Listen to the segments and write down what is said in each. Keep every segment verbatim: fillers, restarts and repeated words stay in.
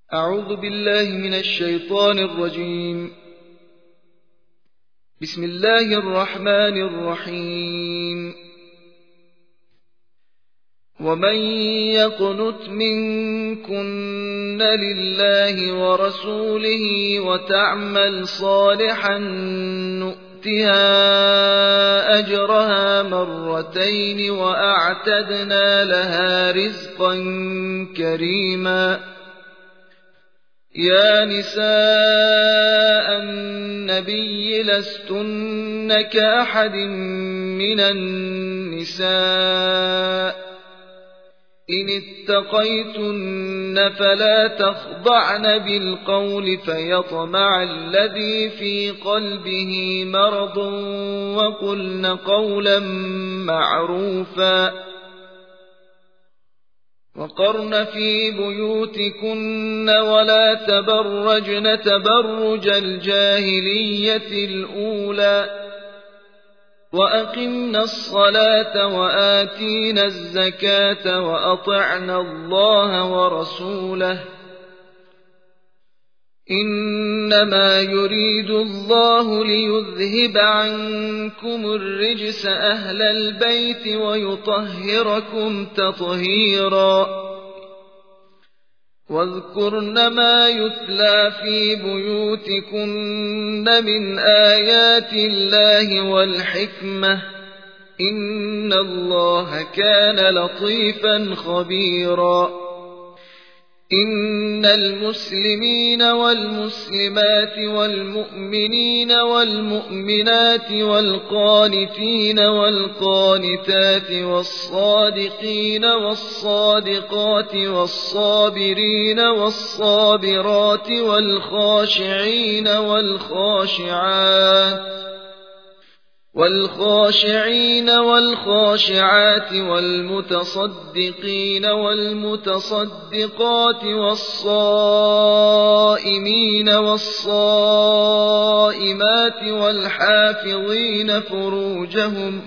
أعوذ بالله من الشيطان الرجيم. بسم الله الرحمن الرحيم. ومن يقنت منكن لله ورسوله وتعمل صالحا نؤتها أجرها مرتين وأعتدنا لها رزقا كريما. يا نساء النبي لستن كأحد من النساء إن اتقيتن فلا تخضعن بالقول فيطمع الذي في قلبه مرض وقلن قولا معروفا. وقرن في بيوتكن ولا تبرجن تبرج الجاهلية الأولى وأقمنا الصلاة وآتينا الزكاة وأطعنا الله ورسوله إنما يريد الله ليذهب عنكم الرجس أهل البيت ويطهركم تطهيرا. واذكرن ما يتلى في بيوتكن من آيات الله والحكمة إن الله كان لطيفا خبيرا. إن المسلمين والمسلمات والمؤمنين والمؤمنات والقانتين والقانتات والصادقين والصادقات والصابرين والصابرات والخاشعين والخاشعات والخاشعين والخاشعات والمتصدقين والمتصدقات والصائمين والصائمات والحافظين فروجهم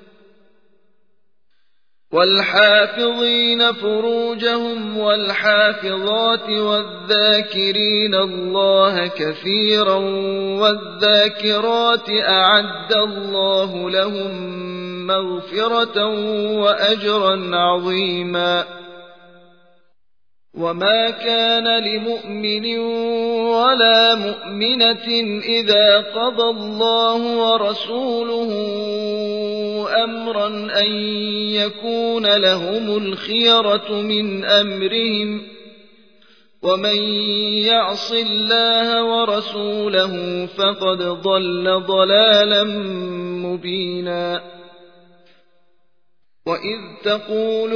والحافظين فروجهم والحافظات والذاكرين الله كثيرا والذاكرات أعد الله لهم مغفرة وأجرا عظيما. وما كان لمؤمن ولا مؤمنة إذا قضى الله ورسوله أمرا أن يكون لهم الخيرة من أمرهم ومن يعص الله ورسوله فقد ضل ضلالا مبينا. وإذ تقول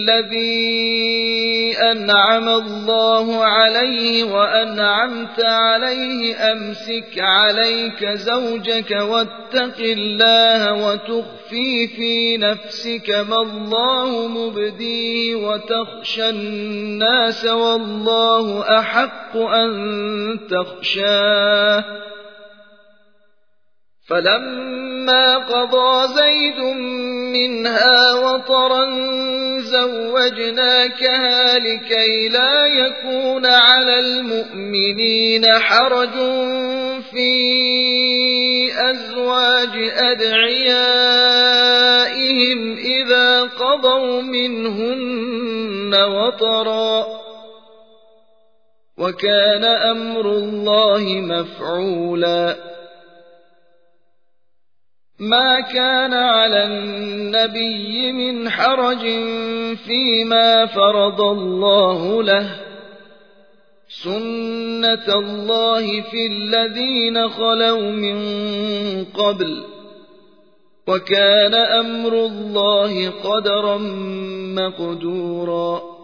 للذي أنعم الله عليه وأنعمت عليه أمسك عليك زوجك واتق الله وتخفي في نفسك ما الله مبديه وتخشى الناس والله أحق أن تخشاه فلما قضى زيد منها وطرا زوجناكها لكي لا يكون على المؤمنين حرج في أزواج أدعيائهم إذا قضوا منهن وطرا وكان أمر الله مفعولا. ما كان على النبي من حرج فيما فرض الله له سنة الله في الذين خلوا من قبل وكان أمر الله قدرا مقدورا.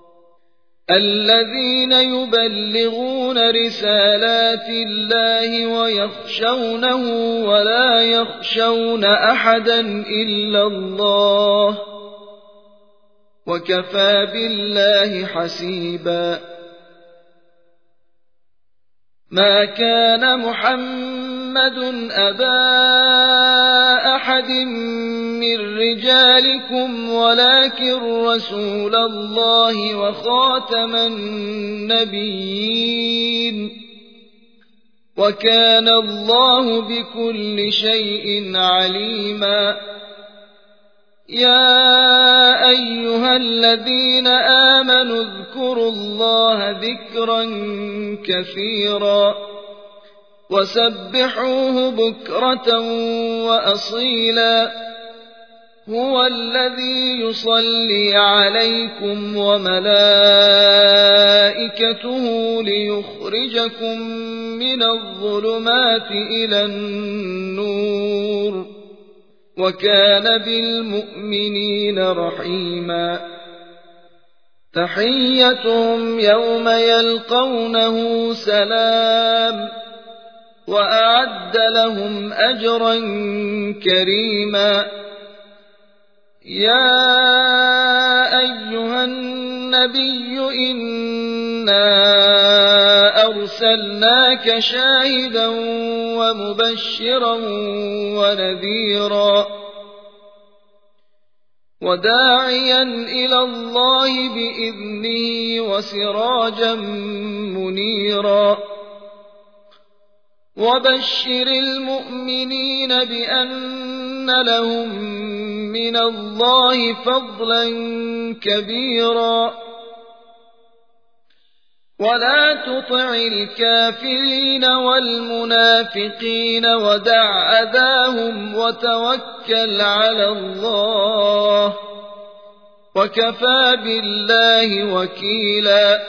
الذين يبلغون رسالات الله ويخشونه ولا يخشون أحدا إلا الله وكفى بالله حسيبا. ما كان محمد أبا أحد من رجالكم ولكن رسول الله وخاتم النبيين وكان الله بكل شيء عليما يا أيها الذين آمنوا اذكروا الله ذكرا كثيرا وسبحوه بكرة وأصيلا هو الذي يصلي عليكم وملائكته ليخرجكم من الظلمات إلى النور وكان بالمؤمنين رحيما تحيتهم يوم يلقونه سلام وأعد لهم أجرا كريما يا أيها النبي إنا أرسلناك شاهدا ومبشرا ونذيرا وداعيا إلى الله بإذنه وسراجا منيرا وبشر المؤمنين بأن لهم من الله فضلا كبيرا ولا تطع الكافرين والمنافقين ودع أذاهم وتوكل على الله وكفى بالله وكيلا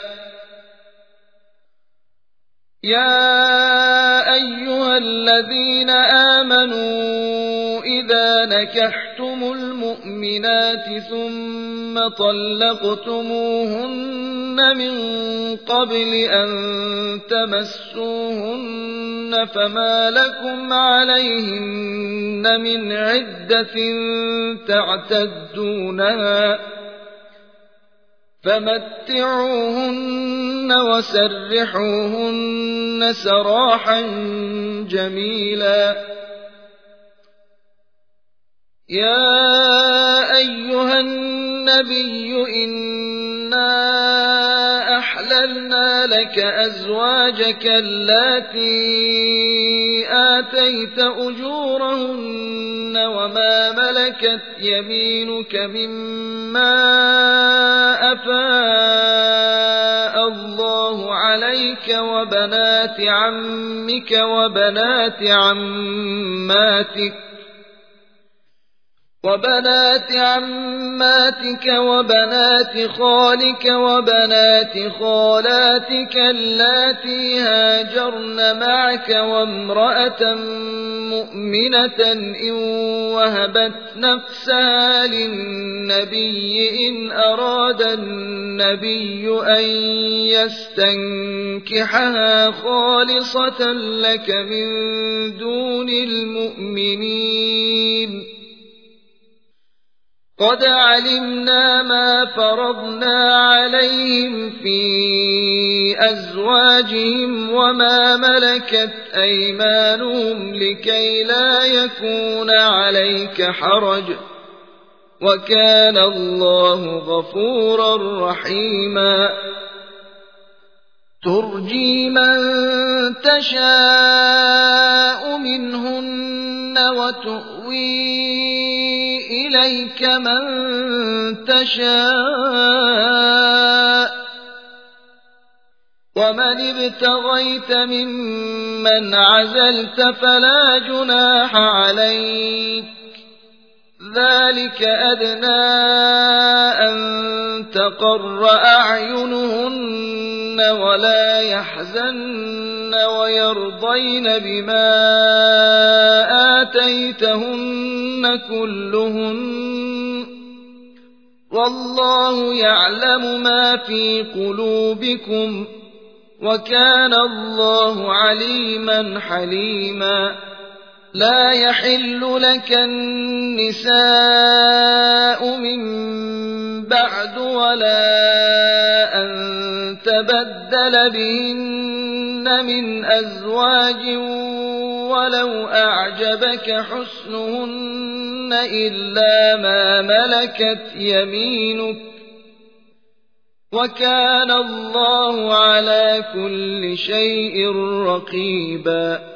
يا أيها الذين آمنوا إذا نكحتم المؤمنات ثم طلقتموهن من قبل أن تمسوهن فما لكم عليهن من عدة تعتدونها فمتعوهن وسرحوهن سراحا جميلا يا أيها النبي إنا أحللنا لك أزواجك اللاتي آتيت أجورهن وما ملكت يمينك مما أفاء الله عليك وبنات عمك وبنات عماتك وبنات عماتك وبنات خالك وبنات خالاتك اللاتي هاجرن معك وامرأة مؤمنة إن وهبت نفسها للنبي إن أراد النبي أن يستنكحها خالصة لك من دون المؤمنين قد علمنا ما فرضنا عليهم في أزواجهم وما ملكت أيمانهم لكي لا يكون عليك حرج وكان الله غفورا رحيما ترجي من تشاء منهن وتؤوي إليك من تشاء ومن ابتغيت ممن عزلت فلا جناح عليك ذلك أدنى أن تقر أعينهن ولا يحزن ويرضين بما آتيتهن كلهن والله يعلم ما في قلوبكم وكان الله عليما حليما لا يحل لك النساء من بعد ولا أن تبدل بهن من أزواج ولو أعجبك حسنهن إلا ما ملكت يمينك وكان الله على كل شيء رقيبا.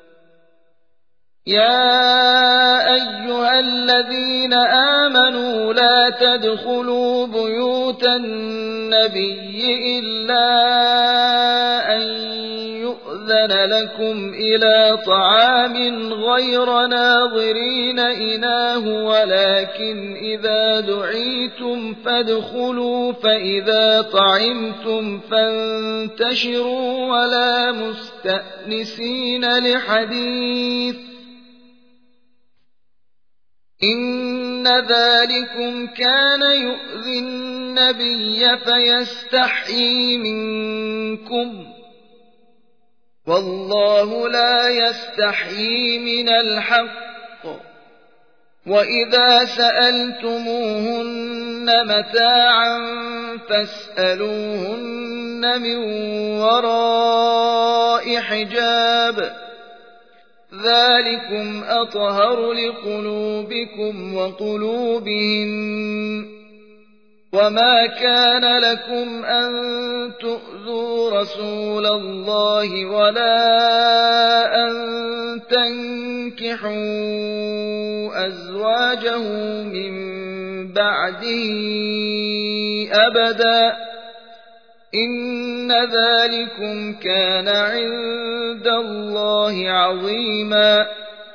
يا أيها الذين آمنوا لا تدخلوا بيوت النبي إلا أن يؤذن لكم إلى طعام غير ناظرين إناه ولكن إذا دعيتم فادخلوا فإذا طعمتم فانتشروا ولا مستأنسين لحديث إن ذلكم كان يؤذي النبي فيستحيي منكم والله لا يستحيي من الحق. وإذا سألتموهن متاعا فاسألوهن من وراء حجاب ذلكم أطهر لقلوبكم وقلوبهن. وما كان لكم أن تؤذوا رسول الله ولا أن تنكحوا أزواجه من بعده أبدا إن ذلكم كان عند الله عظيما.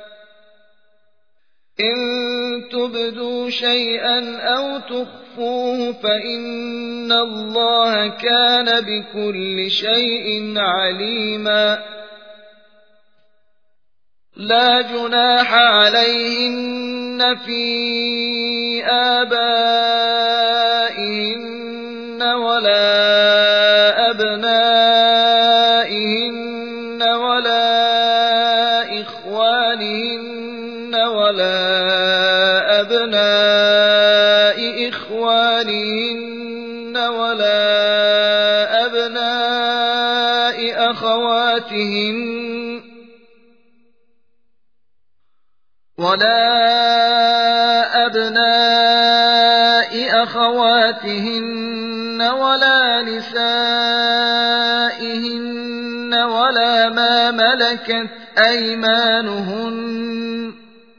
إن تبدوا شيئا أو تخفوه فإن الله كان بكل شيء عليما. لا جناح عليهن في آبائهن ولا أبنائهن ولا إخوانهن ولا أبناء إخوانهن ولا أبناء أخواتهن ولا أبناء أخواتهن ولا نسائهن ولا ما ملكت أيمانهن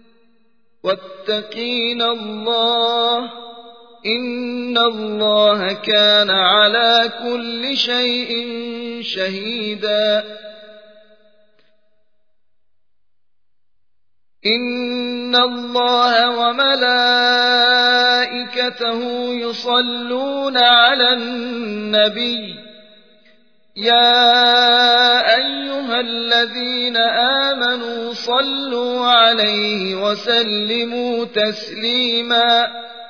واتقين الله إن الله كان على كل شيء شهيدا. إن الله وملائكته يصلون على النبي يا أيها الذين آمنوا صلوا عليه وسلموا تسليما.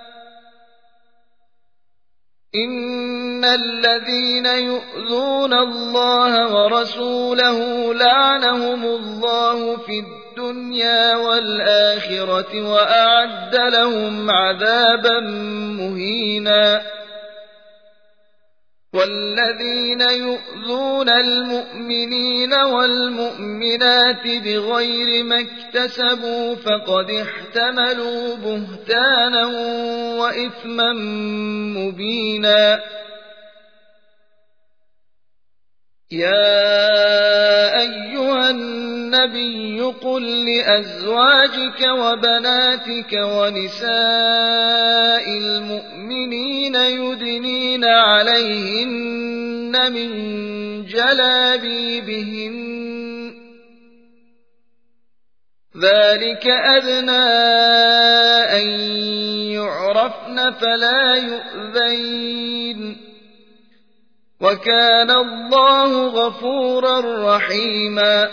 إن الذين يؤذون الله ورسوله لعنهم الله في الدنيا والآخرة وأعد لهم عذابا مهينا. والذين يؤذون المؤمنين والمؤمنات بغير ما اكتسبوا فقد احتملوا بهتانا وإثما مبينا. يا أيها النبي قل لأزواجك وبناتك ونساء المؤمنين يدنين عليهن من جلابيبهن ذلك أدنى أن يعرفن فلا يؤذين وكان الله غفورا رحيما.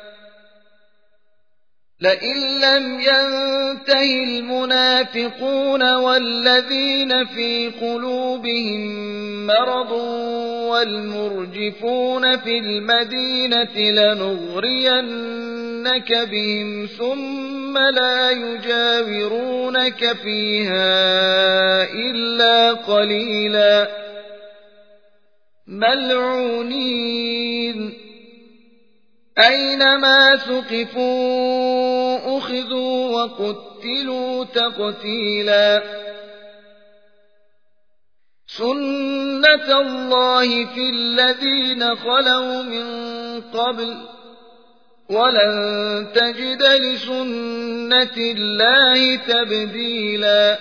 لئن لم ينته المنافقون والذين في قلوبهم مرض والمرجفون في المدينة لنغرينك بهم ثم لا يجاورونك فيها إلا قليلا ملعونين أينما ثقفوا أخذوا وقتلوا تقتيلا سنة الله في الذين خلوا من قبل ولن تجد لسنة الله تبديلا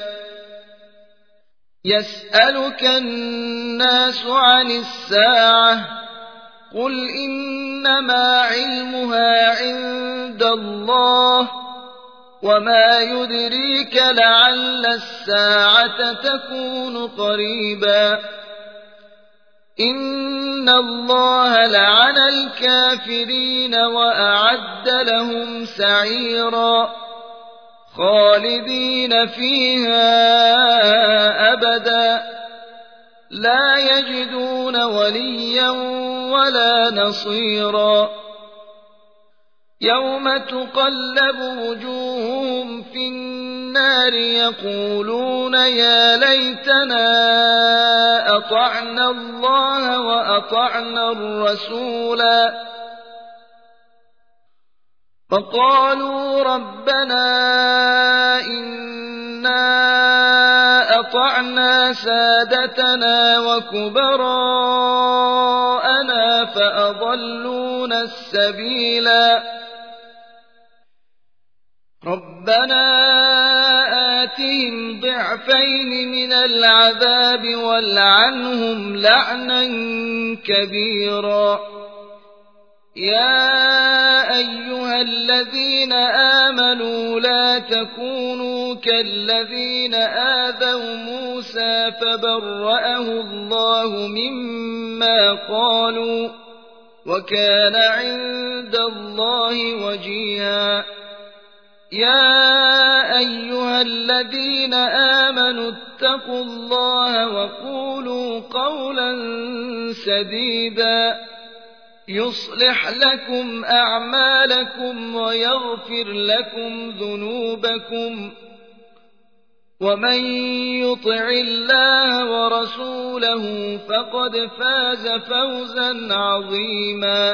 يسألك الناس عن الساعة قل إنما علمها عند الله وما يدريك لعل الساعة تكون قريبا إن الله لعن الكافرين وأعد لهم سعيرا خالدين فيها أبدا لا يجدون وليا ولا نصيرا يوم تقلب وجوههم في النار يقولون يا ليتنا أطعنا الله وأطعنا الرسولا فقالوا ربنا إنا أطعنا سادتنا وكبراءنا فأضلونا السبيلا ربنا آتهم ضعفين من العذاب والعنهم لعنا كبيرا يا أيها الذين آمنوا لا تكونوا كالذين آذوا موسى فبرأه الله مما قالوا وكان عند الله وجيها يا أيها الذين آمنوا اتقوا الله وقولوا قولا سديدا يصلح لكم أعمالكم ويغفر لكم ذنوبكم ومن يطع الله ورسوله فقد فاز فوزا عظيما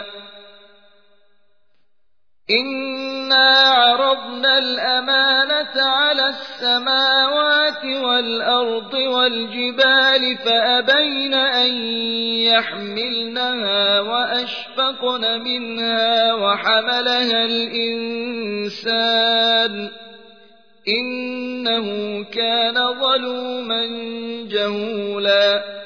إنا عرضنا الأمانة على السماوات والأرض والجبال فأبين أن يحملنها وأشفقن منها وحملها الإنسان إنه كان ظلوما جهولا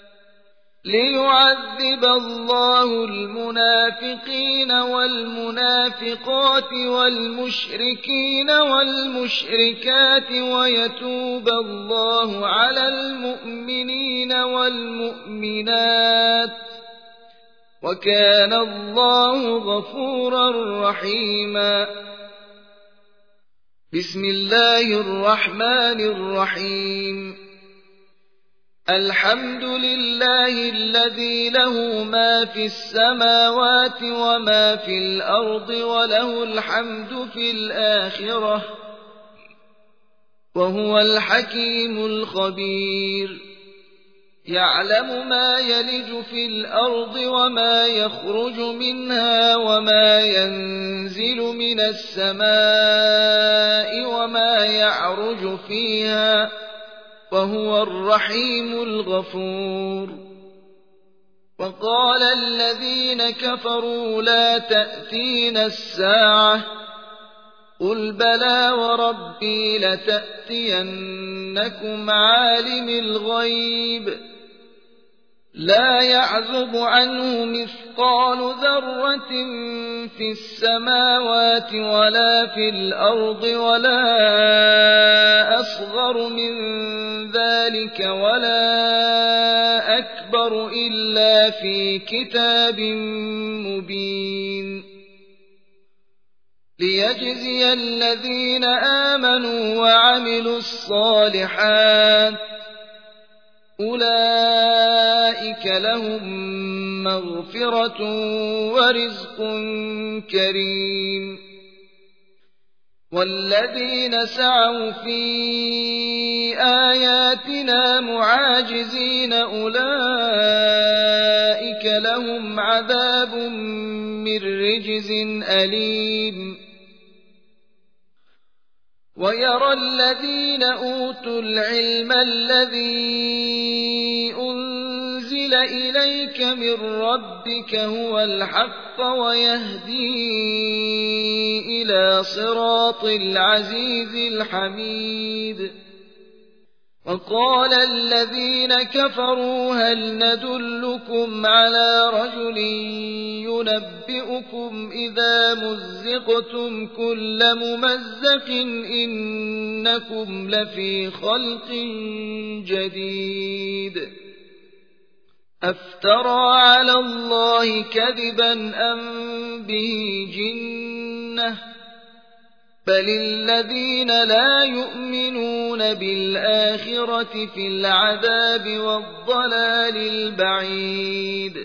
ليعذب الله المنافقين والمنافقات والمشركين والمشركات ويتوب الله على المؤمنين والمؤمنات وكان الله غفورا رحيما بسم الله الرحمن الرحيم الحمد لله الذي له ما في السماوات وما في الأرض وله الحمد في الآخرة وهو الحكيم الخبير يعلم ما يلج في الأرض وما يخرج منها وما ينزل من السماء وما يعرج فيها وهو الرحيم الغفور وقال الذين كفروا لا تأتينا الساعة قل بلى وربي لتأتينكم عالم الغيب لا يعزب عنه مثقال ذرة في السماوات ولا في الأرض ولا أصغر من ذلك ولا أكبر إلا في كتاب مبين ليجزي الذين آمنوا وعملوا الصالحات أولئك لهم مغفرة ورزق كريم والذين سعوا في آياتنا معاجزين أولئك لهم عذاب من رجز أليم. ويرى الذين أوتوا العلم الذي أنزل إليك من ربك هو الحق ويهدي إلى صراط العزيز الحميد. وقال الذين كفروا هل ندلكم على رجل ينبئكم إذا مزقتم كل ممزق إنكم لفي خلق جديد. أفترى على الله كذبا أم به جنة بل الذين لا يؤمنون بالآخرة في العذاب والضلال البعيد.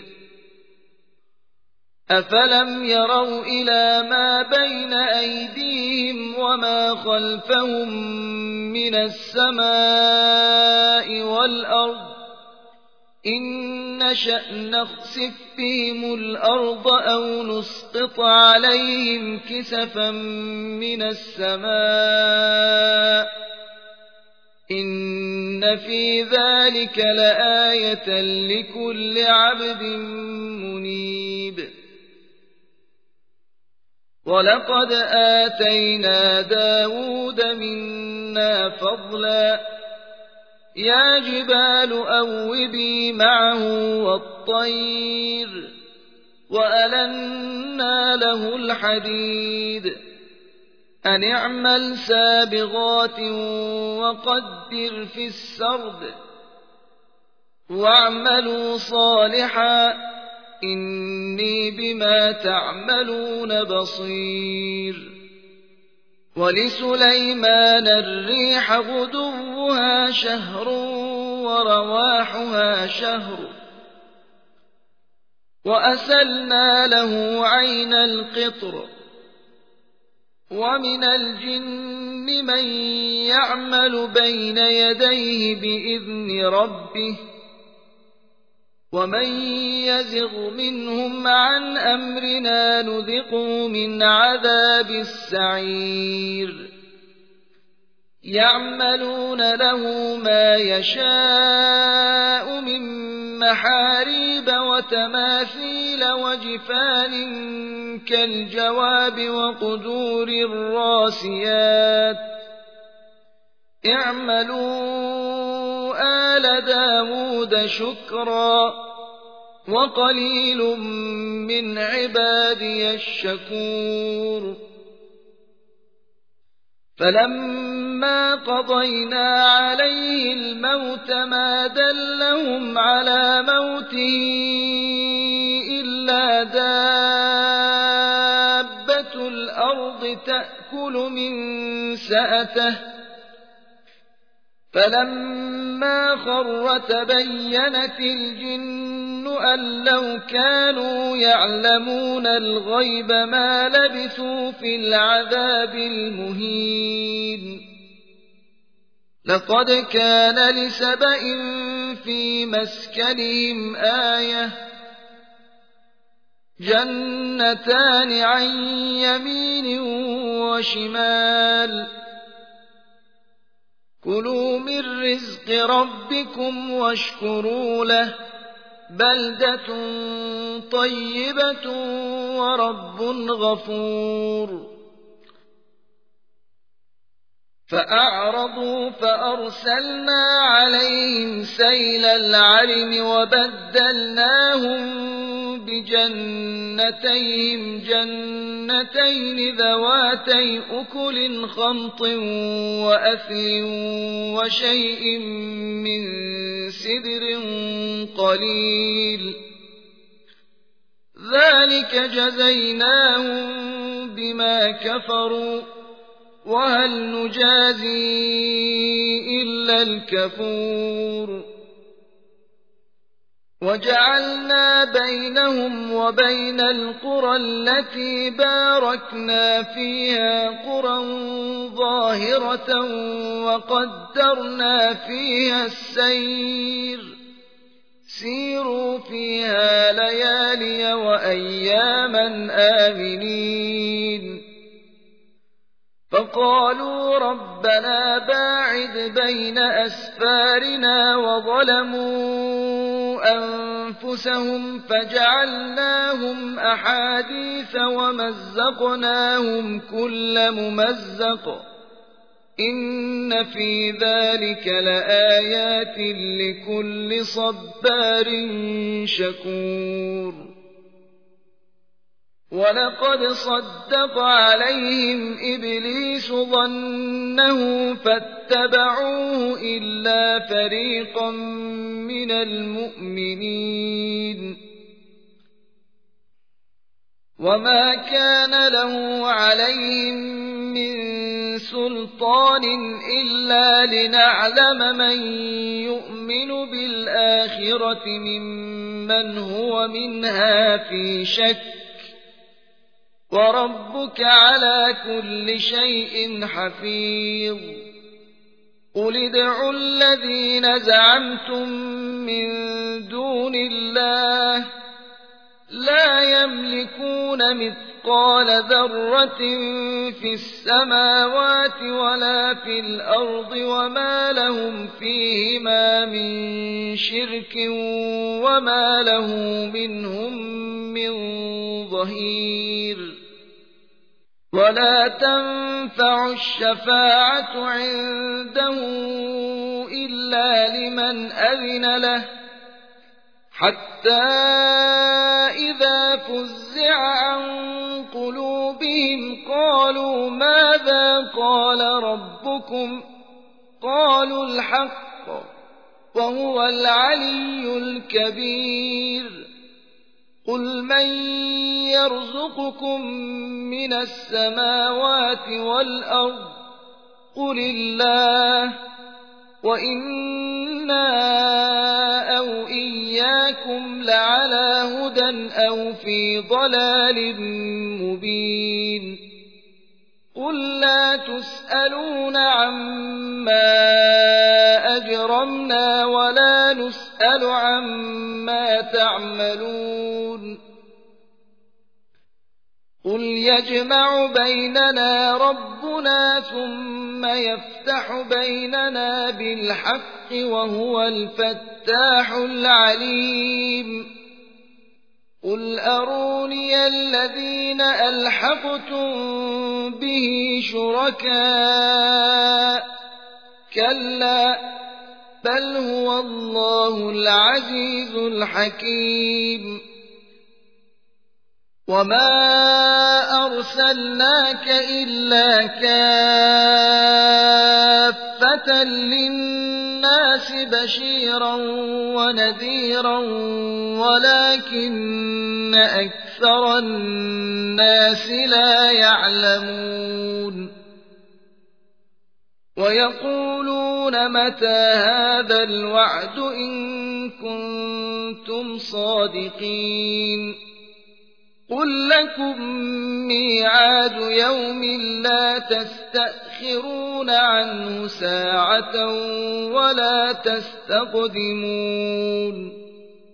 أفلم يروا إلى ما بين أيديهم وما خلفهم من السماء والأرض إن نشأ نخسف بهم الأرض أو نسقط عليهم كسفا من السماء إن في ذلك لآية لكل عبد منيب. ولقد آتينا داود منا فضلا يا جبال أوبي معه والطير وألنا له الحديد أن اعمل سابغات وقدر في السرد واعملوا صالحا إني بما تعملون بصير. ولسليمان الريح غدوها شهر ورواحها شهر وأسلنا له عين القطر. ومن الجن من يعمل بين يديه بإذن ربه ومن يزغ منهم عن أمرنا نذقه من عذاب السعير. يعملون له ما يشاء من محاريب وتماثيل وجفان كالجواب وقدور الراسيات اعملوا آل داود شكرا وقليل من عبادي الشكور. فلما قضينا عليه الموت ما دلهم على موته إلا دابة الأرض تأكل من سأته فلما خر تبينت الجن أن لو كانوا يعلمون الغيب ما لبثوا في العذاب المهين. لقد كان لسبإ في مسكنهم آية جنتان عن يمين وشمال كلوا من رزق ربكم واشكروا له بلدة طيبة ورب غفور. فأعرضوا فأرسلنا عليهم سيل العرم وبدلناهم بجنتيهم جنتين ذواتي أكل خمط وأثل وشيء من سدر قليل ذلك جزيناهم بما كفروا وهل نجازي إلا الكفور. وجعلنا بينهم وبين القرى التي باركنا فيها قرى ظاهرة وقدرنا فيها السير سيروا فيها ليالي وأياما آمنين فقالوا ربنا باعد بين أسفارنا وظلموا أنفسهم فجعلناهم أحاديث ومزقناهم كل ممزق إن في ذلك لآيات لكل صبار شكور ولقد صدق عليهم إبليس ظنه فاتبعوه إلا فريقا من المؤمنين وما كان له عليهم من سلطان إلا لنعلم من يؤمن بالآخرة ممن هو منها في شك وربك على كل شيء حفيظ قل ادعوا الذين زعمتم من دون الله لا يملكون مثقال ذرة في السماوات ولا في الأرض وما لهم فيهما من شرك وما له منهم من ظهير ولا تنفع الشفاعة عنده إلا لمن أذن له حتى إذا فزع عن قلوبهم قالوا ماذا قال ربكم قالوا الحق وهو العلي الكبير قل من يرزقكم من السماوات والأرض قل الله وإنا أو إياكم لعلى هدى أو في ضلال مبين قل لا تسألون عما أجرمنا ولا نسأل عما تعملون قل يجمع بيننا ربنا ثم يفتح بيننا بالحق وهو الفتاح العليم قل أروني الذين ألحقتم به شركاء كلا بل هو الله العزيز الحكيم وما أرسلناك إلا كافة للناس بشيرا ونذيرا ولكن أكثر الناس لا يعلمون ويقولون متى هذا الوعد إن كنتم صادقين قل لكم ميعاد يوم لا تستأخرون عنه ساعة ولا تستقدمون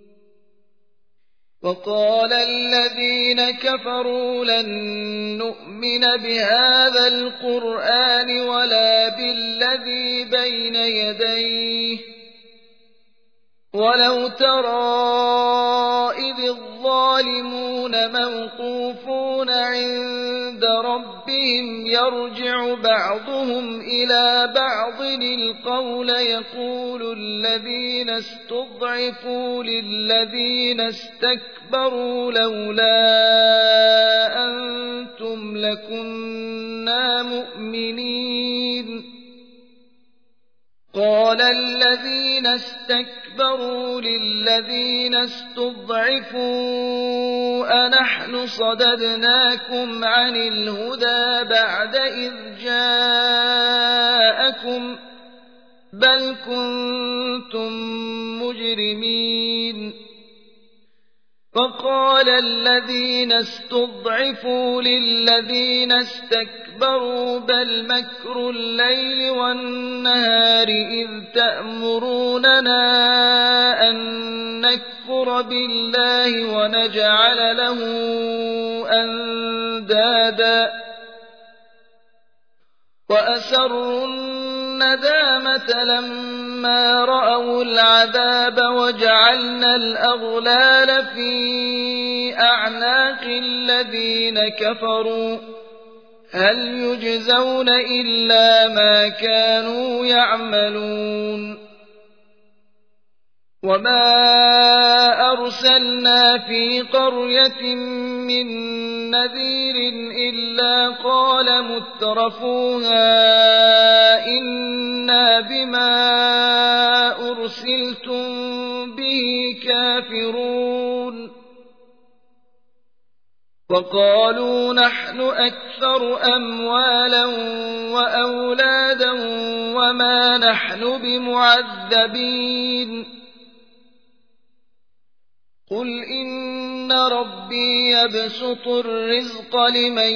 وقال الذين كفروا لن نؤمن بهذا القرآن ولا بالذي بين يديه ولو ترى إذ الظالمون موقوفون عند ربهم يرجع بعضهم إلى بعض القول يقول الذين استضعفوا للذين استكبروا لولا أنتم لكنا مؤمنين قال الذين استكبروا للذين استضعفوا أنحن صددناكم عن الهدى بعد إذ جاءكم بل كنتم مجرمين فقال الذين استضعفوا للذين استكبروا بل مكر الليل والنهار إذ تأمروننا أن نكفر بالله ونجعل له أندادا وأسروا الندامة لما رأوا العذاب وجعلنا الأغلال في أعناق الذين كفروا هل يجزون إلا ما كانوا يعملون وما أرسلنا في قرية من نذير إلا قال مترفوها إنا بما أرسلتم به كافرون وقالوا نحن أكثر أموالا وأولادا وما نحن بمعذبين قل إن ربي يبسط الرزق لمن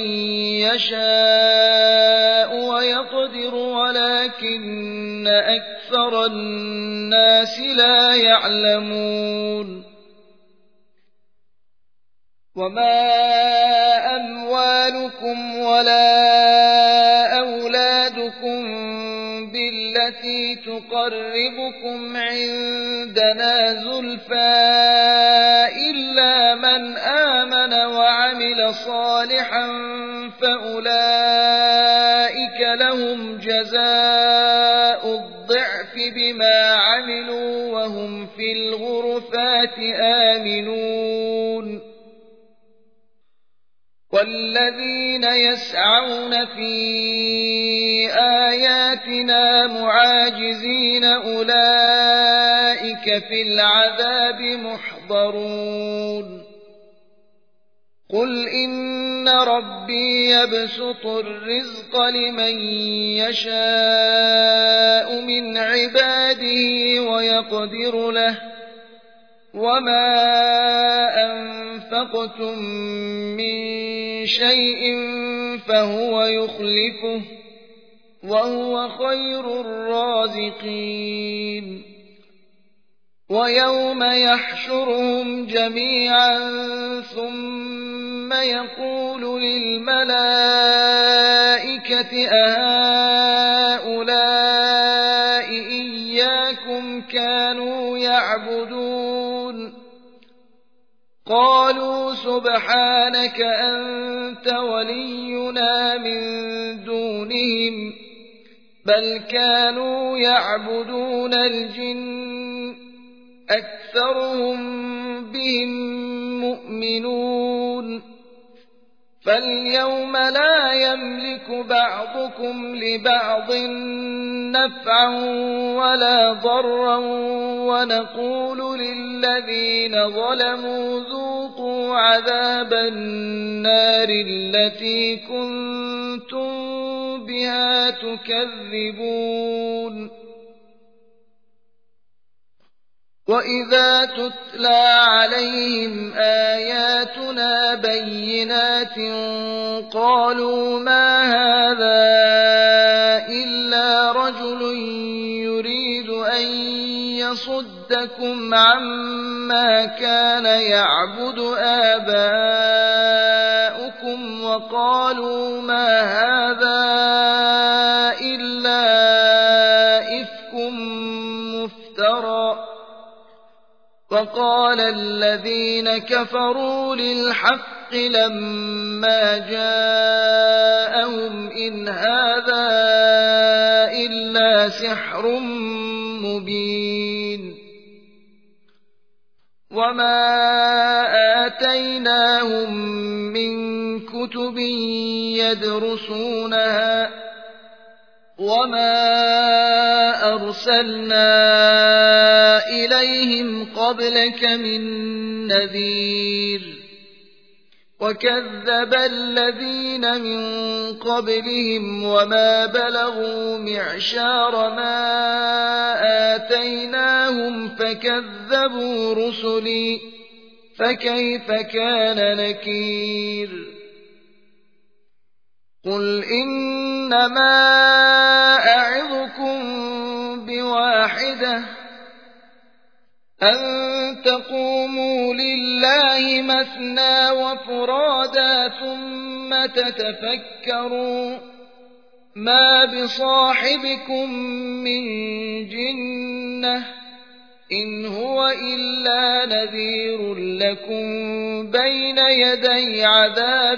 يشاء ويقدر ولكن أكثر الناس لا يعلمون وما أموالكم ولا أولادكم بالتي تقربكم عندنا زلفى إلا من آمن وعمل صالحا فأولئك لهم جزاء الضعف بما عملوا وهم في الغرفات آمنون والذين يسعون في آياتنا معاجزين أولئك في العذاب محضرون قل إن ربي يبسط الرزق لمن يشاء من عباده ويقدر له وما أنفقتم من شيء فهو يخلفه وهو خير الرازقين ويوم يحشرهم جميعا ثم يقول للملائكة أهؤلاء إياكم كانوا يعبدون قالوا سبحانك أنت ولينا من دونهم بل كانوا يعبدون الجن أكثرهم بهم مؤمنون فاليوم لا يملك بعضكم لبعض نفعا ولا ضرا ونقول للذين ظلموا ذوقوا عذاب النار التي كنتم بها تكذبون وإذا تتلى عليهم آياتنا بينات قالوا ما هذا إلا رجل يريد أن يصدكم عما كان يعبد آباؤكم وقالوا ما هذا إلا إفك مفترى وقال الذين كفروا للحق لما جاءهم إن هذا إلا سحر مبين وما آتيناهم من كتب يدرسونها وما أرسلنا إليهم قبلك من نذير وكذب الذين من قبلهم وما بلغوا معشار ما آتيناهم فكذبوا رسلي فكيف كان نكير قل إنما أعظكم بواحدة أن تقوموا لله مثنى وفرادا ثم تتفكروا ما بصاحبكم من جنة إن هو إلا نذير لكم بين يدي عذاب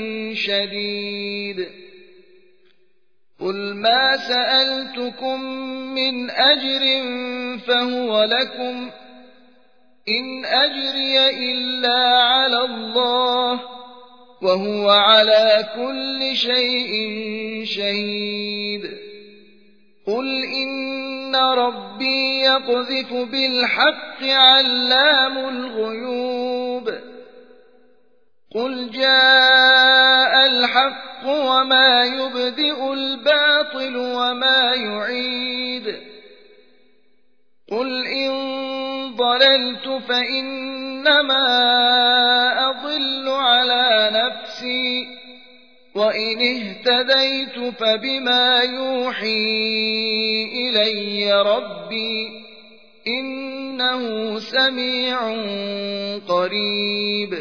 شديد قل ما سألتكم من أجر فهو لكم إن أجري إلا على الله وهو على كل شيء شهيد قل إن ربي يقذف بالحق علام الغيوب قل جاء الحق وما يبدئ الباطل وما يعيد قل إن ضللت فإنما أضل على نفسي وإن اهتديت فبما يوحي إلي ربي إنه سميع قريب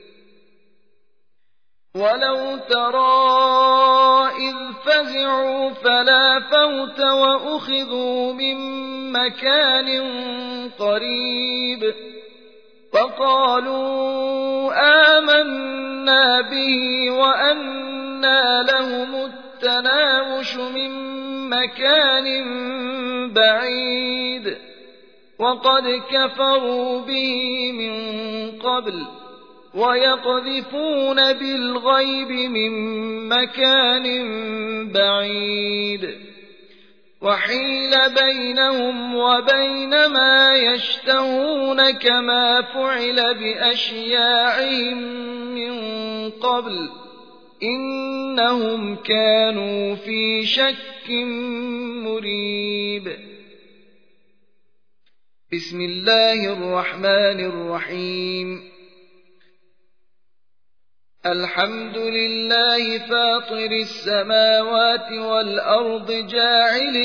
ولو ترى إذ فزعوا فلا فوت وأخذوا من مكان قريب وقالوا آمنا به وأنى لهم التناوش من مكان بعيد وقد كفروا به من قبل ويقذفون بالغيب من مكان بعيد وحيل بينهم وبين ما يشتهون كما فعل بأشياعهم من قبل إنهم كانوا في شك مريب بسم الله الرحمن الرحيم الحمد لله فاطر السماوات والأرض جاعل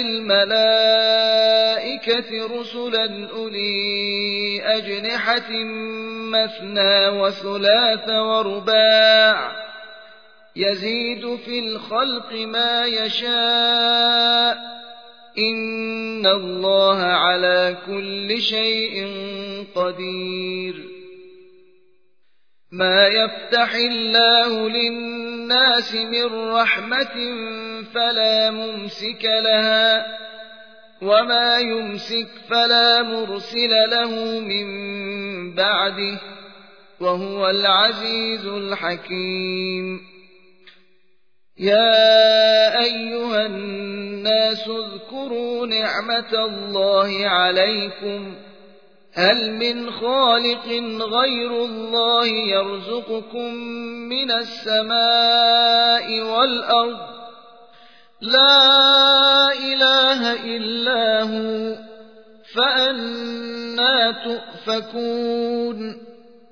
الملائكة رسلا أولي أجنحة مثنى وثلاث ورباع يزيد في الخلق ما يشاء إن الله على كل شيء قدير ما يفتح الله للناس من رحمة فلا ممسك لها وما يمسك فلا مرسل له من بعده وهو العزيز الحكيم يا أيها الناس اذكروا نعمة الله عليكم هل من خالق غير الله يرزقكم من السماء والأرض لا إله إلا هو فأنى تؤفكون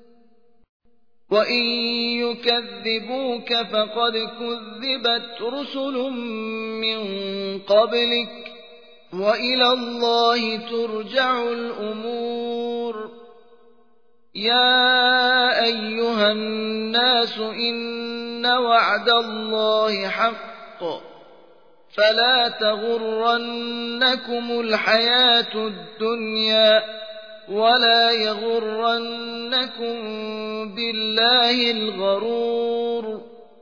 وإن يكذبوك فقد كذبت رسل من قبلك وإلى الله ترجع الأمور يا أيها الناس إن وعد الله حق فلا تغرنكم الحياة الدنيا ولا يغرنكم بالله الغرور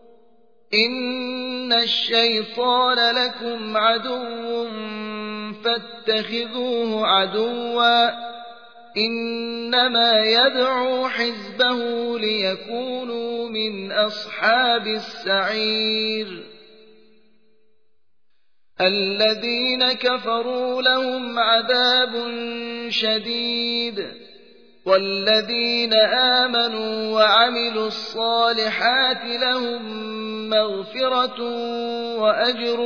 إن الشيطان لكم عدو فاتخذوه عدوا إنما يدعو حزبه ليكونوا من أصحاب السعير الذين كفروا لهم عذاب شديد والذين آمنوا وعملوا الصالحات لهم مغفرة وأجر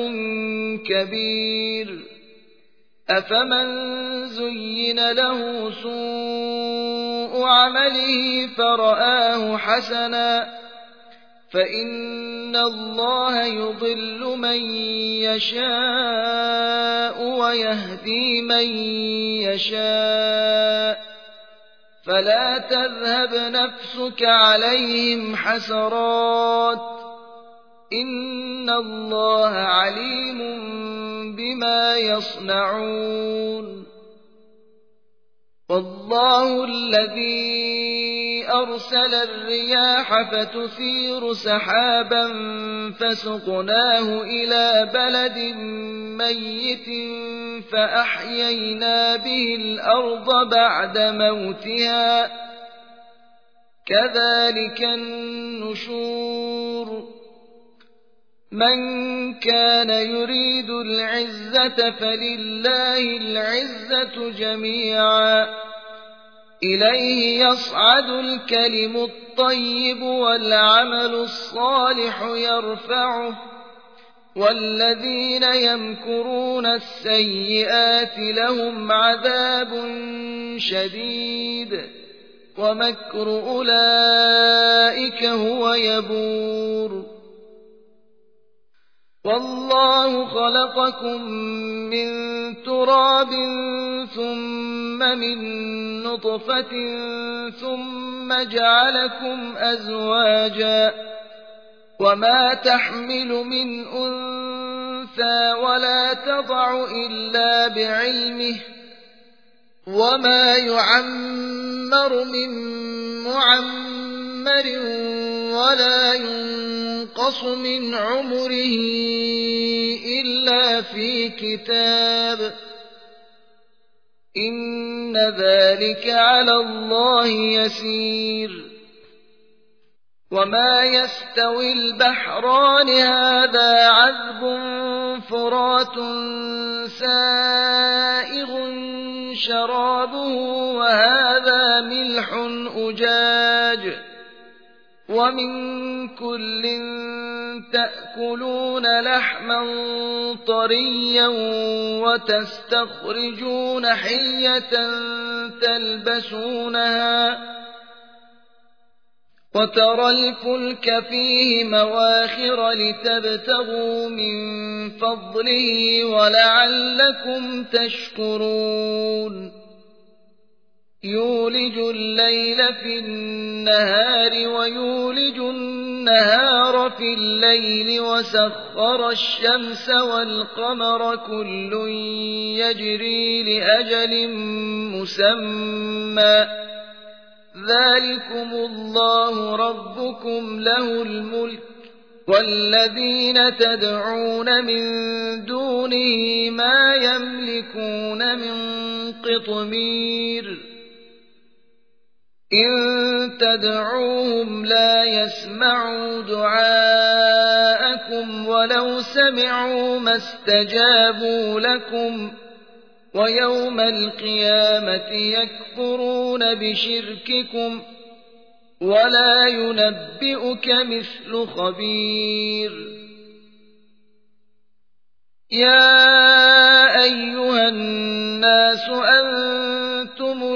كبير أفمن زين له سوء عمله فرآه حسنا فإن الله يضل من يشاء ويهدي من يشاء فلا تذهب نفسك عليهم حسرات إن الله عليم بما يصنعون والله الذي أرسل الرياح فتثير سحابا فسقناه إلى بلد ميت فأحيينا به الأرض بعد موتها كذلك النشور من كان يريد العزة فلله العزة جميعا إليه يصعد الكلم الطيب والعمل الصالح يرفعه والذين يمكرون السيئات لهم عذاب شديد ومكر أولئك هو يبور والله خلقكم من تراب ثم من نطفة ثم جعلكم أزواجا وما تحمل من أنثى ولا تضع إلا بعلمه وما يعمر من معمر ولا ينقص من عمره إلا في كتاب إن ذلك على الله يسير وما يستوي البحران هذا عذب فرات سائغ شرابه وهذا ملح أجاج ومن كل تأكلون لحما طريا وتستخرجون حلية تلبسونها وترى الفلك فيه مواخر لتبتغوا من فضله ولعلكم تشكرون يولج الليل في النهار ويولج النهار في الليل وسخر الشمس والقمر كل يجري لأجل مسمى ذلكم الله ربكم له الملك والذين تدعون من دونه ما يملكون من قطمير إن تدعوهم لا يسمعوا دعاءكم ولو سمعوا ما استجابوا لكم ويوم القيامة يكفرون بشرككم ولا ينبئك مثل خبير يا أيها الناس أنتم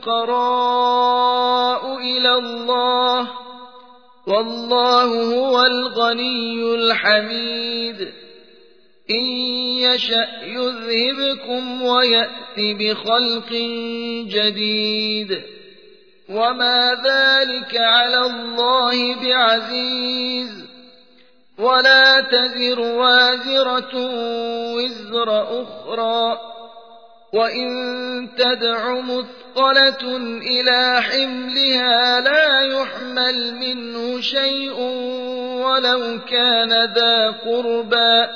الفقراء إلى الله والله هو الغني الحميد إن يشأ يذهبكم ويأت بخلق جديد وما ذلك على الله بعزيز ولا تزر وازرة وزر أخرى وإن تدع مثقلة إلى حملها لا يحمل منه شيء ولو كان ذا قربى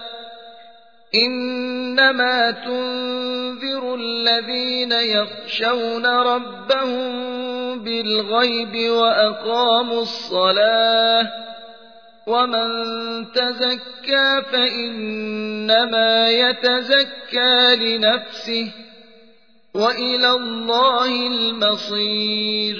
إنما تنذر الذين يخشون ربهم بالغيب وأقاموا الصلاة ومن تزكى فإنما يتزكى لنفسه وإلى الله المصير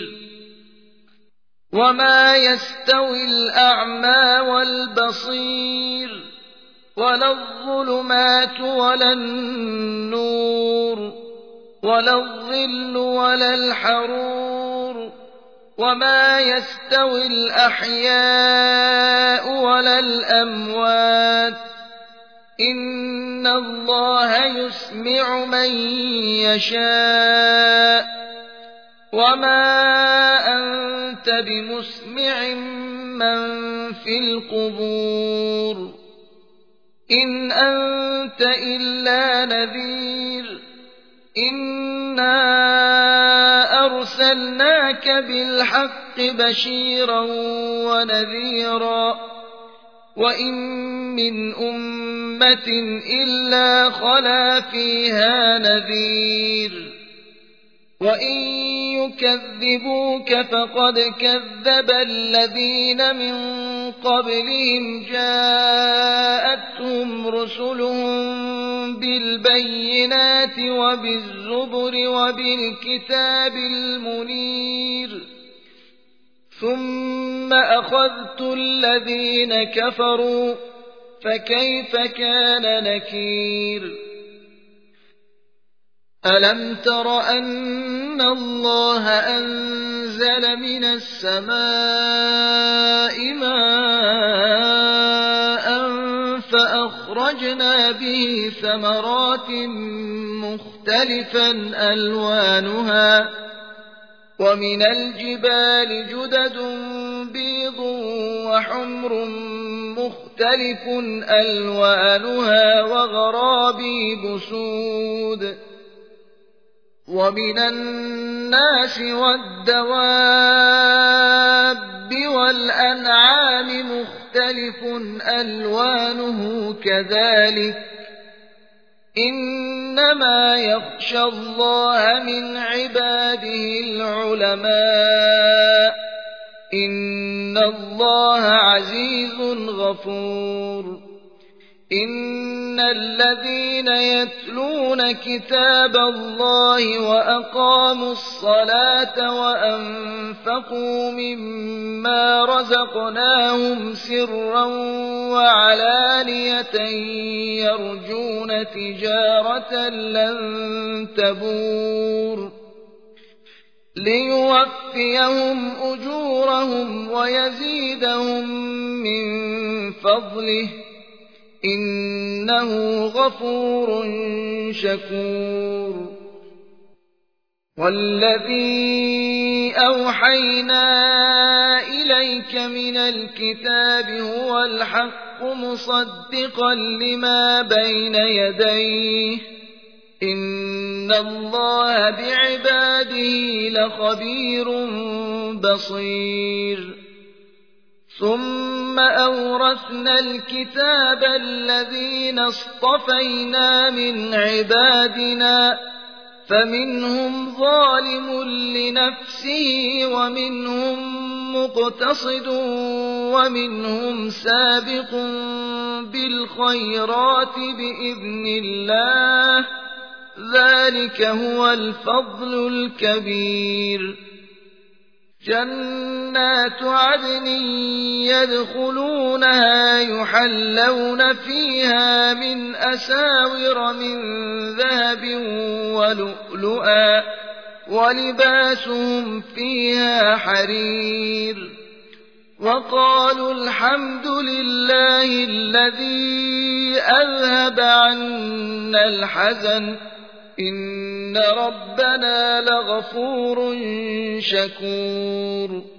وما يستوي الأعمى والبصير ولا الظلمات ولا النور ولا الظل ولا الحرور وما يستوي الأحياء ولا الأموات إن الله يسمع من يشاء وما أنت بمسمع من في القبور إن أنت إلا نذير إنا أرسلناك بالحق بشيرا ونذيرا وإن من أمة إلا خلا فيها نذير وإن يكذبوك فقد كذب الذين من قبلهم جاءتهم رسلهم بالبينات وبالزبر وبالكتاب المنير ثم أخذت الذين كفروا فكيف كان نكير ألم تر أن الله أنزل من السماء ماء فأخرجنا به ثمرات مختلفا ألوانها ومن الجبال جدد بيض وحمر مختلف ألوانها وغرابيب سود ومن الناس والدواب والأنعام مختلف ألوانه كذلك إنما يخشى الله من عباده العلماء إن الله عزيز غفور إن الذين يتلون كتاب الله وأقاموا الصلاة وأنفقوا مما رزقناهم سرا وعلانية يرجون تجارة لن تبور ليوفيهم أجورهم ويزيدهم من فضله إنه غفور شكور والذي أوحينا إليك من الكتاب هو الحق مصدقا لما بين يديه إن الله بعباده لخبير بصير ثم أورثنا الكتاب الذين اصطفينا من عبادنا فمنهم ظالم لنفسه ومنهم مقتصد ومنهم سابق بالخيرات بإذن الله ذلك هو الفضل الكبير جنات عدن يدخلونها يحلون فيها من أساور من ذهب ولؤلؤا ولباسهم فيها حرير وقالوا الحمد لله الذي أذهب عنا الحزن إن ربنا لغفور شكور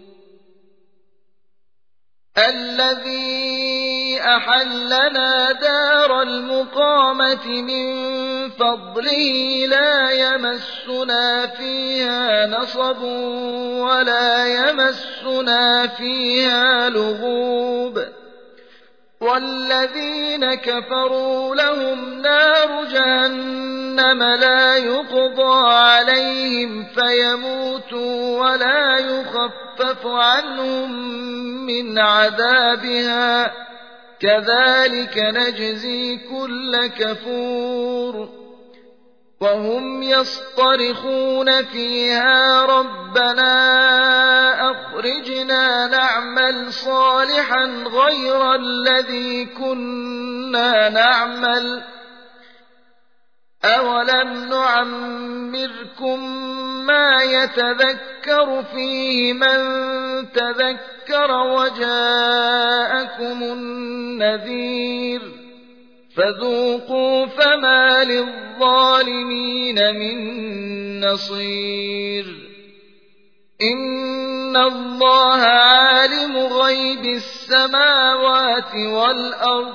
الذي أحلنا دار المقامة من فضله لا يمسنا فيها نصب ولا يمسنا فيها لغوب والذين كفروا لهم نار جهنم لا يقضى عليهم فيموتوا ولا يخفف عنهم من عذابها كذلك نجزي كل كفور وهم يصطرخون فيها ربنا أخرجنا نعمل صالحا غير الذي كنا نعمل أولم نعمركم ما يتذكر فيه من تذكر وجاءكم النذير فذوقوا فما للظالمين من نصير إن الله عالم غيب السماوات والأرض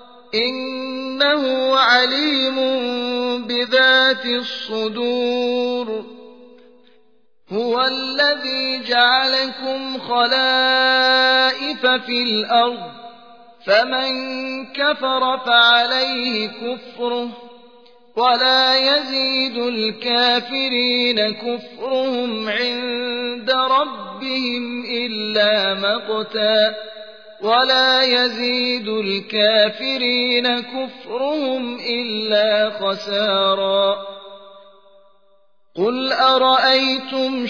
إنه عليم بذات الصدور هو الذي جعلكم خلائف في الأرض فمن كفر فعليه كفره ولا يزيد الكافرين كفرهم عند ربهم إلا مقتا ولا يزيد الكافرين كفرهم إلا خسارا قل أرأيتم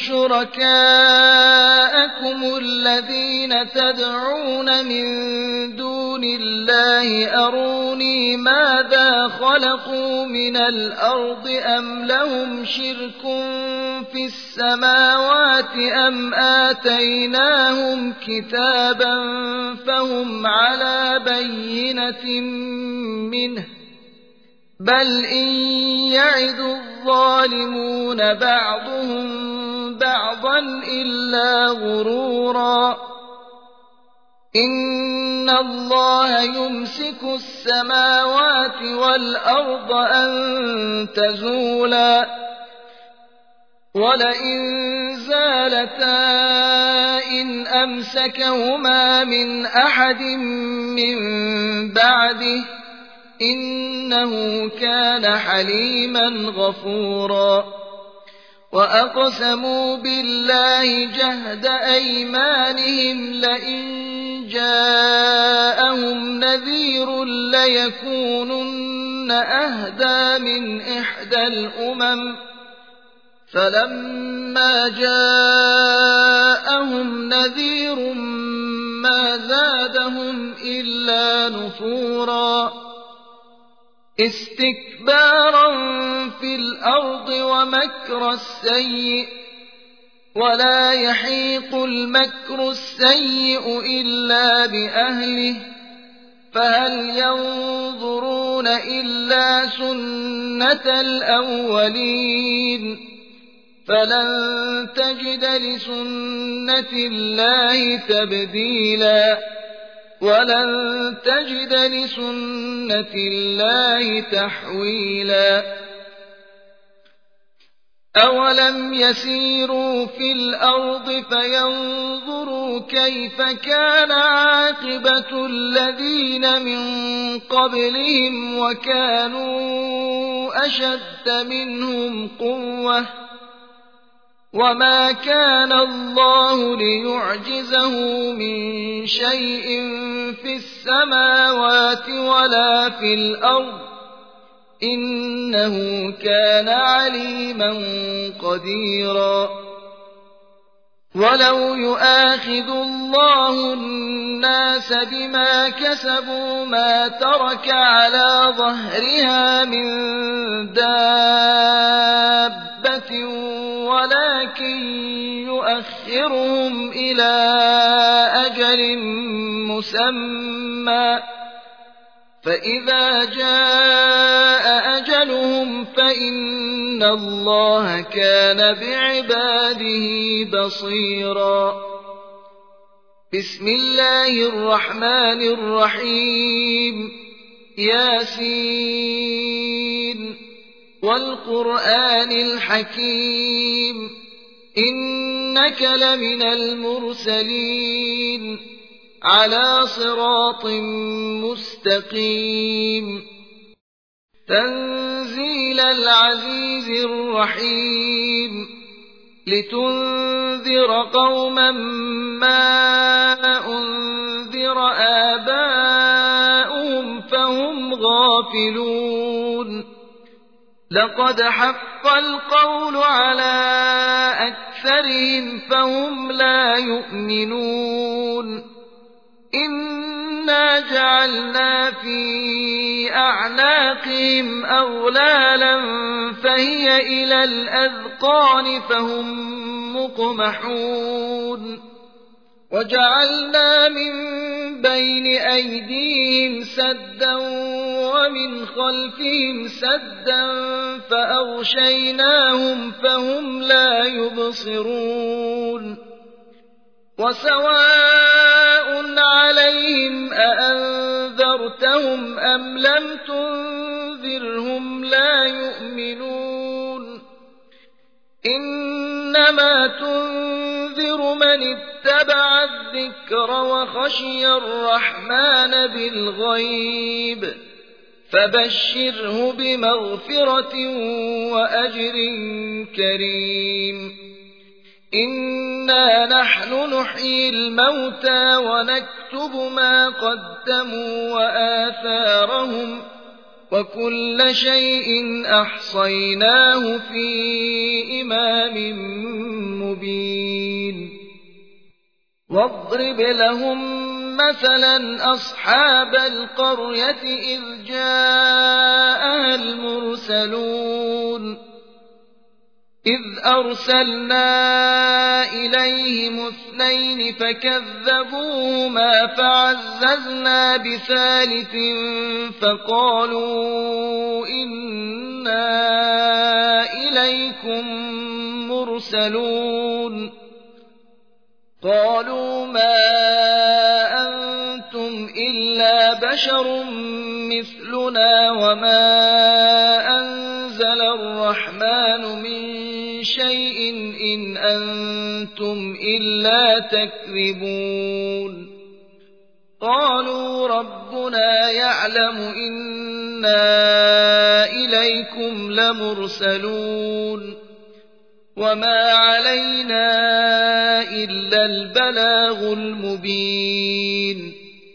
شركاءكم الذين تدعون من دون الله أروني ماذا خلقوا من الأرض أم لهم شرك في السماوات أم آتيناهم كتابا فهم على بينة منه بل إن يعد الظالمون بعضهم بعضا إلا غرورا إن الله يمسك السماوات والأرض أن تزولا ولئن زالتا إن أمسكهما من أحد من بعده إنه كان حليما غفورا وأقسموا بالله جهد أيمانهم لئن جاءهم نذير ليكونن أهدى من إحدى الأمم فلما جاءهم نذير ما زادهم إلا نفورا استكبارا في الأرض ومكر السيء ولا يحيق المكر السيء إلا بأهله فهل ينظرون إلا سنة الأولين فلن تجد لسنة الله تبديلا ولن تجد لسنة الله تحويلا أولم يسيروا في الأرض فينظروا كيف كان عاقبة الذين من قبلهم وكانوا أشد منهم قوة وما كان الله ليعجزه من شيء في السماوات ولا في الأرض إنه كان عليما قديرا ولو يؤاخذ الله الناس بما كسبوا ما ترك على ظهرها من دابة ولكن يؤخرهم إلى أجل مسمى فإذا جاء أجلهم فإن الله كان بعباده بصيرا بسم الله الرحمن الرحيم ياسين والقرآن الحكيم إنك لمن المرسلين على صراط مستقيم تنزيل العزيز الرحيم لتنذر قوما ما أنذر آباؤهم فهم غافلون لقد حق القول على أكثرهم فهم لا يؤمنون إنا جعلنا في أعناقهم أغلالا فهي إلى الأذقان فهم مقمحون وجعلنا من بين أيديهم سدا ومن خلفهم سدا فأغشيناهم فهم لا يبصرون وسواء عليهم أأنذرتهم أم لم تنذرهم لا يؤمنون إنما تنذر من اتبع الذكر وخشي الرحمن بالغيب فبشره بمغفرة وأجر كريم إنا نحن نحيي الموتى ونكتب ما قدموا وآثارهم وكل شيء أحصيناه في إمام مبين واضرب لهم مثلا أصحاب القرية إذ جاءها المرسلون إذ أرسلنا إليهم اثنين فكذبوهما فعززنا بثالث فقالوا إنا إليكم مرسلون قالوا ما أنتم إلا بشر مثلنا وما أنزل الرحمن من شيء إن أنتم إلا تكذبون قالوا ربنا يعلم إنا إليكم لمرسلون وما علينا إلا البلاغ المبين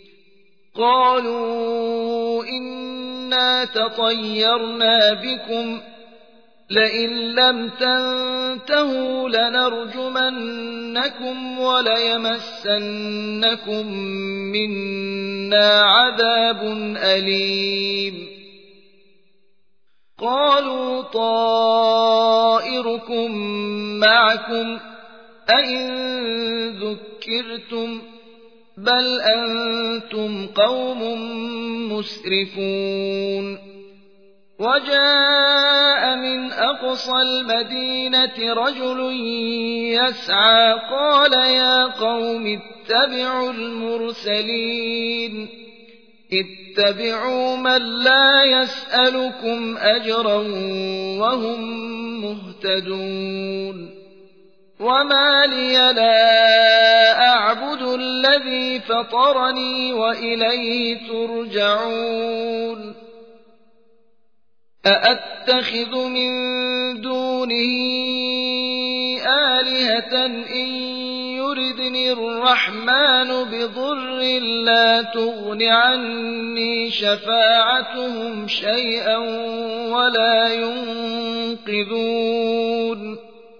قالوا إنا تطيرنا بكم لئن لم تنتهوا لنرجمنكم وليمسنكم منا عذاب أليم قالوا طائركم معكم أئن ذكرتم بل أنتم قوم مسرفون وجاء من أقصى المدينة رجل يسعى قال يا قوم اتبعوا المرسلين اتبعوا من لا يسألكم أجرا وهم مهتدون وما لي لا أعبد الذي فطرني وإليه ترجعون أأتخذ من دونه آلهة إن يردني الرحمن بضر لا تغن عني شفاعتهم شيئا ولا ينقذون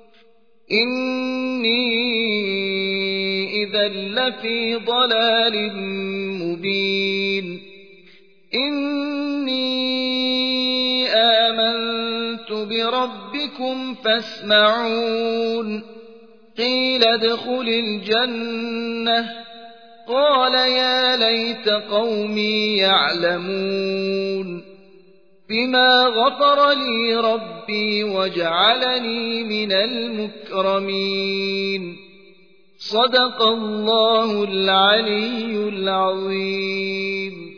إني إذا لفي ضلال مبين إني آمنت بربكم فاسمعون قيل ادخل الجنة قال يا ليت قومي يعلمون بما غفر لي ربي وجعلني من المكرمين صدق الله العلي العظيم.